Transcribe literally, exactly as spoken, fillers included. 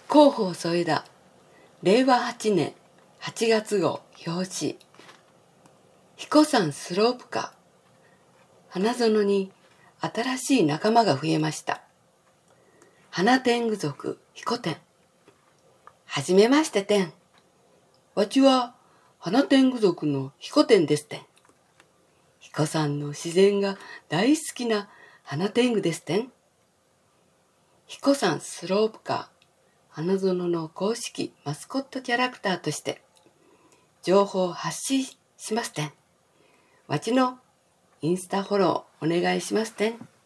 広報添田れいわはちねんはちがつ号表紙。彦山スロープ花花園に新しい仲間が増えました。花天狗族彦天。はじめまして天。わちは花天狗族の彦天です天。彦山の自然が大好きな花天狗です天。彦山スロープ花花園の公式マスコットキャラクターとして情報を発信しますてん。わちのインスタフォローお願いしますてん。